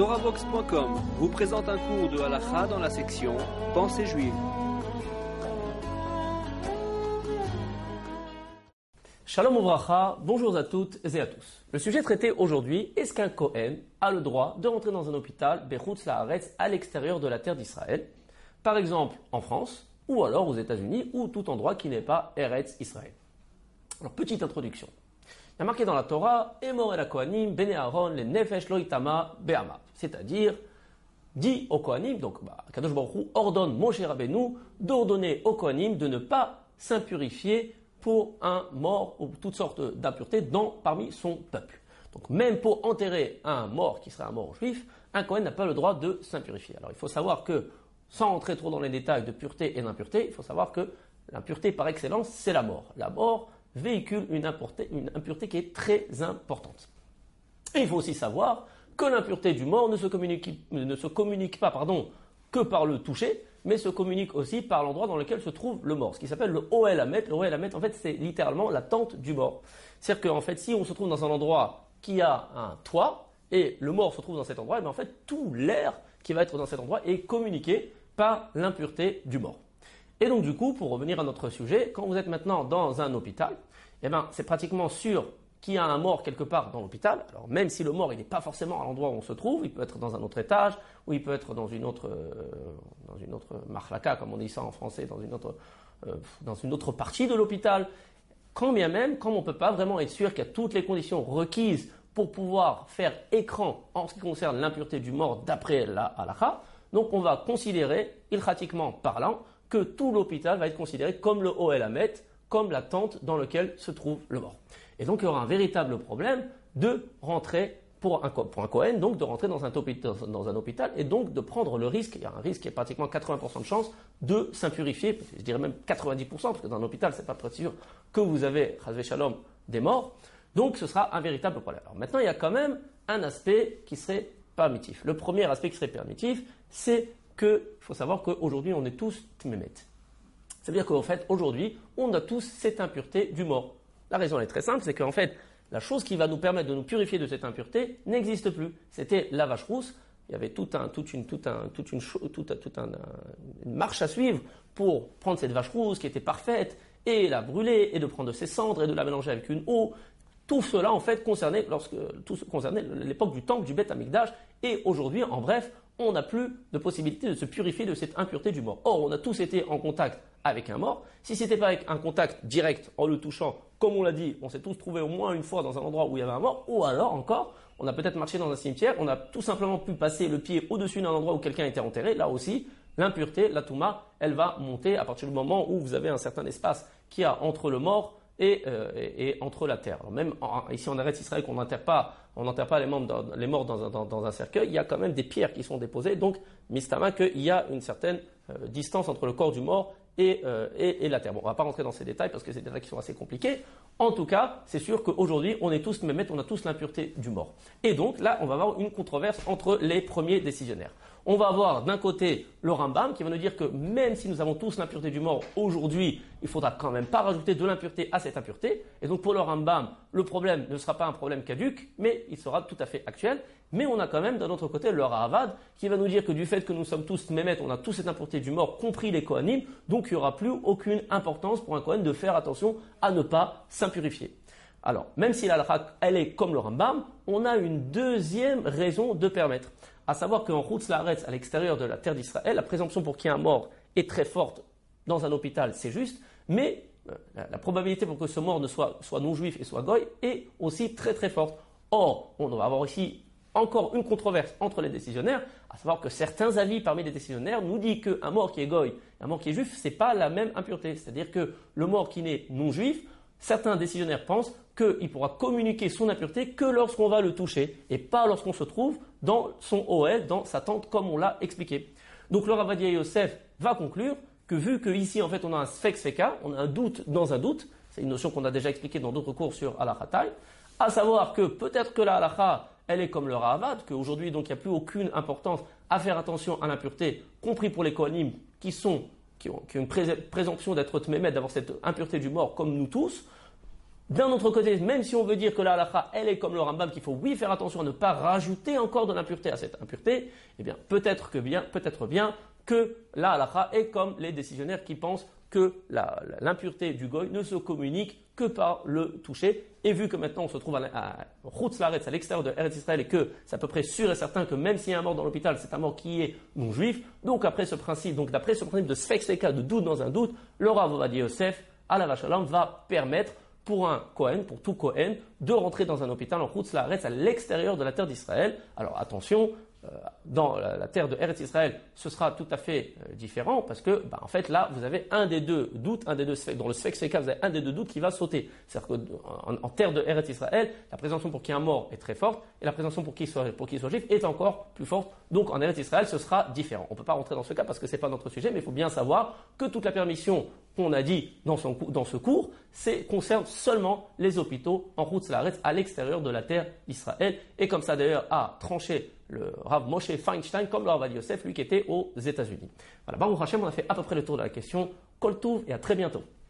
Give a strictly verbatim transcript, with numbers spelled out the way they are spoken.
Torahbox point com vous présente un cours de halakha dans la section Pensée juive. Shalom Uvracha, bonjour à toutes et à tous. Le sujet traité aujourd'hui, est-ce qu'un Kohen a le droit de rentrer dans un hôpital Bechutz La'aretz à l'extérieur de la terre d'Israël, par exemple en France, ou alors aux États-Unis, ou tout endroit qui n'est pas Eretz Israël. Alors, petite introduction. Il y a marqué dans la Torah, Emor el Kohanim, Bene Aaron, le Nefesh lo itama be'amav. C'est-à-dire, dit aux Kohanim, donc bah, Kadosh Baruch Hu ordonne Moshe Rabbeinu d'ordonner aux Kohanim de ne pas s'impurifier pour un mort ou toutes sortes d'impuretés dans, parmi son peuple. Donc même pour enterrer un mort qui serait un mort juif, un Kohen n'a pas le droit de s'impurifier. Alors il faut savoir que, sans entrer trop dans les détails de pureté et d'impureté, il faut savoir que l'impureté par excellence, c'est la mort. La mort véhicule une impureté, une impureté qui est très importante. Et il faut aussi savoir que l'impureté du mort ne se communique, ne se communique pas pardon, que par le toucher, mais se communique aussi par l'endroit dans lequel se trouve le mort, ce qui s'appelle le Ohel Hamet. Le Ohel Hamet, en fait, c'est littéralement la tente du mort. C'est-à-dire qu'en fait, si on se trouve dans un endroit qui a un toit, et le mort se trouve dans cet endroit, et bien en fait, tout l'air qui va être dans cet endroit est communiqué par l'impureté du mort. Et donc du coup, pour revenir à notre sujet, quand vous êtes maintenant dans un hôpital, eh ben, c'est pratiquement sûr qu'il y a un mort quelque part dans l'hôpital. Alors même si le mort il n'est pas forcément à l'endroit où on se trouve, il peut être dans un autre étage, ou il peut être dans une autre, euh, dans une autre marlaka, comme on dit ça en français, dans une autre, euh, dans une autre partie de l'hôpital. Quand bien même, quand on ne peut pas vraiment être sûr qu'il y a toutes les conditions requises pour pouvoir faire écran en ce qui concerne l'impureté du mort d'après la halakha, donc on va considérer, ilchatiquement parlant, que tout l'hôpital va être considéré comme le Ohel Hamet, comme la tente dans laquelle se trouve le mort. Et donc il y aura un véritable problème de rentrer pour un, pour un Kohen, donc de rentrer dans un, dans un hôpital et donc de prendre le risque, il y a un risque qui est pratiquement quatre-vingts pour cent de chance de s'impurifier, je dirais même quatre-vingt-dix pour cent, parce que dans un hôpital c'est pas très sûr que vous avez, chazvé shalom, des morts, donc ce sera un véritable problème. Alors maintenant il y a quand même un aspect qui serait permitif. Le premier aspect qui serait permitif, c'est qu'il faut savoir qu'aujourd'hui on est tous tmémet. C'est-à-dire qu'en fait aujourd'hui on a tous cette impureté du mort. La raison est très simple, c'est qu'en fait la chose qui va nous permettre de nous purifier de cette impureté n'existe plus. C'était la vache rousse. Il y avait tout un, toute une, toute un, toute une, toute, toute un, une marche à suivre pour prendre cette vache rousse qui était parfaite et la brûler et de prendre ses cendres et de la mélanger avec une eau. Tout cela en fait concernait lorsque tout ce concernait l'époque du temple du Beth Amikdash et aujourd'hui en bref on n'a plus de possibilité de se purifier de cette impureté du mort. Or on a tous été en contact avec un mort. Si c'était pas avec un contact direct en le touchant, comme on l'a dit, on s'est tous trouvés au moins une fois dans un endroit où il y avait un mort, ou alors encore on a peut-être marché dans un cimetière, on a tout simplement pu passer le pied au-dessus d'un endroit où quelqu'un était enterré. Là aussi l'impureté, la touma, elle va monter à partir du moment où vous avez un certain espace qu'il y a entre le mort Et, euh, et, et entre la terre. Alors même en, ici en Eretz Israël, qu'on n'enterre pas, on n'enterre pas les, membres dans, les morts dans un, dans, dans un cercueil, il y a quand même des pierres qui sont déposées, donc mistama qu'il y a une certaine euh, distance entre le corps du mort et, euh, et, et la terre. Bon, on ne va pas rentrer dans ces détails parce que c'est des détails qui sont assez compliqués. En tout cas, c'est sûr qu'aujourd'hui, on est tous mémètes, on a tous l'impureté du mort. Et donc là, on va avoir une controverse entre les premiers décisionnaires. On va avoir d'un côté le Rambam qui va nous dire que même si nous avons tous l'impureté du mort aujourd'hui, il faudra quand même pas rajouter de l'impureté à cette impureté. Et donc pour le Rambam, le problème ne sera pas un problème caduc, mais il sera tout à fait actuel. Mais on a quand même d'un autre côté le Ravad qui va nous dire que du fait que nous sommes tous mémètes, on a tous cette impureté du mort, compris les Kohanim, donc il n'y aura plus aucune importance pour un Kohen de faire attention à ne pas s'impurifier. Alors, même si la halakha, elle est comme le Rambam, on a une deuxième raison de permettre. À savoir qu'en Chutz La'aretz, à l'extérieur de la terre d'Israël, la présomption pour qu'il y ait un mort est très forte dans un hôpital, c'est juste, mais euh, la, la probabilité pour que ce mort ne soit, soit non-juif et soit goy est aussi très très forte. Or, on va avoir ici encore une controverse entre les décisionnaires, à savoir que certains avis parmi les décisionnaires nous disent qu'un mort qui est goy et un mort qui est juif, c'est pas la même impureté. C'est-à-dire que le mort qui n'est non-juif, certains décisionnaires pensent qu'il pourra communiquer son impureté que lorsqu'on va le toucher et pas lorsqu'on se trouve dans son Ohel, dans sa tente comme on l'a expliqué. Donc le Rav Ovadia Yosef va conclure que vu qu'ici en fait on a un sfek sfeka, on a un doute dans un doute, c'est une notion qu'on a déjà expliquée dans d'autres cours sur halakha, à savoir que peut-être que la halakha elle est comme le Ravad, qu'aujourd'hui donc il n'y a plus aucune importance à faire attention à l'impureté, compris pour les Kohanim qui sont qui ont, qui ont une pré- présomption d'être tmémet, d'avoir cette impureté du mort comme nous tous. D'un autre côté, même si on veut dire que la halakha, elle est comme le Rambam, qu'il faut oui faire attention à ne pas rajouter encore de l'impureté à cette impureté, eh bien peut-être que bien, peut-être bien que la halakha est comme les décisionnaires qui pensent que la, la, l'impureté du goy ne se communique que par le toucher. Et vu que maintenant on se trouve à, à Chutz Laaretz, à l'extérieur de Eretz Israël, et que c'est à peu près sûr et certain que même s'il y a un mort dans l'hôpital, c'est un mort qui est non juif, donc après ce principe, donc d'après ce principe de Sfek Seka, de doute dans un doute, le Rav Ovadia Yosef, alav hashalom, va permettre pour un Kohen, pour tout Kohen, de rentrer dans un hôpital en Chutz Laaretz, à l'extérieur de la terre d'Israël. Alors attention, euh, dans la, la terre de Eretz Israël, ce sera tout à fait euh, différent, parce que, bah, en fait, là, vous avez un des deux doutes, un des deux dans le Sfek Seka, vous avez un des deux doutes qui va sauter. C'est-à-dire qu'en en terre de Eretz Israël, la présomption pour qu'il y ait un mort est très forte, et la présomption pour qu'il soit, pour qu'il soit juif est encore plus forte. Donc, en Eretz Israël, ce sera différent. On ne peut pas rentrer dans ce cas parce que ce n'est pas notre sujet, mais il faut bien savoir que toute la permission qu'on a dit dans, son, dans ce cours, c'est, concerne seulement les hôpitaux en Chutz Laaretz, à l'extérieur de la terre d'Israël. Et comme ça d'ailleurs a tranché le Rav Moshe Feinstein, comme le Rav Ovadia Yosef, lui qui était aux États-Unis. Voilà, Baruch Hashem, on a fait à peu près le tour de la question. Kol Tuv et à très bientôt.